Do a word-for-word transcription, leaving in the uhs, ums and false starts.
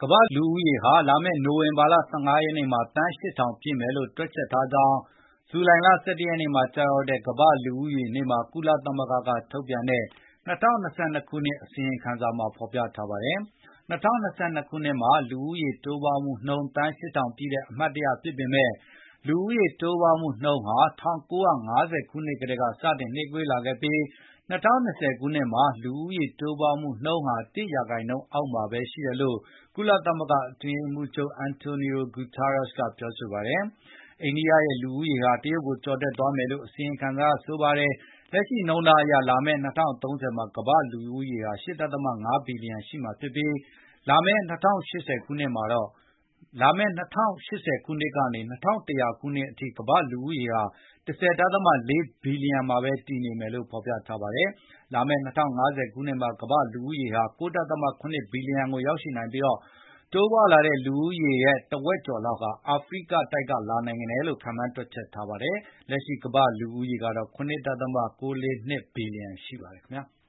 ကမ္ဘာ့လူဦးရေဟာလာမယ့်နိုဝင်ဘာလ ၁၅ ရက်နေ့မှာ သန်း ရှစ်ထောင်ပြည့်မယ်လို့ တွက်ချက်ထားကြောင်း ဇူလိုင်လ ၁၁ ရက်နေ့မှာကျရောက်တဲ့ ကမ္ဘာ့လူဦးရေနေ့မှာ ကုလသမဂ္ဂကထုတ်ပြန်တဲ့ ၂၀၂၂ ခုနှစ်အစီရင်ခံစာမှာဖေါ်ပြထားပါတယ်။ ၂၀၂၂ ခုနှစ်မှာ လူဦးရေတိုးပွားမှုနှုန်း သန်း ရှစ်ထောင်ပြည့်တဲ့ အမှတ်တရဖြစ်ပေမယ့် လူဦးရေတိုးပွားမှုနှုန်းဟာ ၁၉၅၀ ခုနှစ်ကတည်းက စတင်နှေးကွေးလာခဲ့ပြီး ၂၀၂၀ ခုနှစ်မှာ လူဦးရေတိုးပွားမှုနှုန်းဟာ တစ်ရာခိုင်နှုန်းအောက်မှာဘဲရှိတယ်လို့ ကုလသမဂ္ဂအတွင်းရေးမှူးချုပ် Antonio Guterres ကပြောဆိုပါတယ်။ အိန္ဒိယရဲ့လူဦးရေဟာ တရုတ်ကိုကျော်တက်သွားမယ်လို့ အစီရင်ခံစာကဆိုပါတယ်။ လက်ရှိနှုန်းထားအရ လာမယ့် ၂၀၃၀ မှာ ကမ္ဘာ့လူဦးရေဟာ ၈ ဒသမ ၅ ဘီလီယံရှိမှာဖြစ်ပြီး လာမယ့် ၂၀၈၀ ခုနှစ်ကနေ ၂၀၁၀ ခုနှစ်အထိ ကမ္ဘာ့လူဦးရေဟာ ၁၀ ဒသမ ၄ ဘီလီယံမှာဘဲတည်နေမယ်လို့ဖေါ်ပြထားပါတယ်။ လာမယ့် ၂၀၅၀ ခုနှစ်မှာ ကမ္ဘာ့လူဦးရေဟာ ၉ ဒသမ ၇ ဘီလီယံကိုရောက်ရှိနိုင်ပြီး တိုးပွားလာတဲ့လူဦးရေရဲ့တဝက်ကျော်လောက်ဟာ အာဖရိကတိုက်ကလာနိုင်တယ်လို့ ခန့်မှန်းတွက်ချက်ထားပါတယ်။ လက်ရှိကမ္ဘာ့လူဦးရေကတော့ ၇ ဒသမ ၉၄၂ ဘီလီယံရှိပါတယ်ခင်ဗျာ။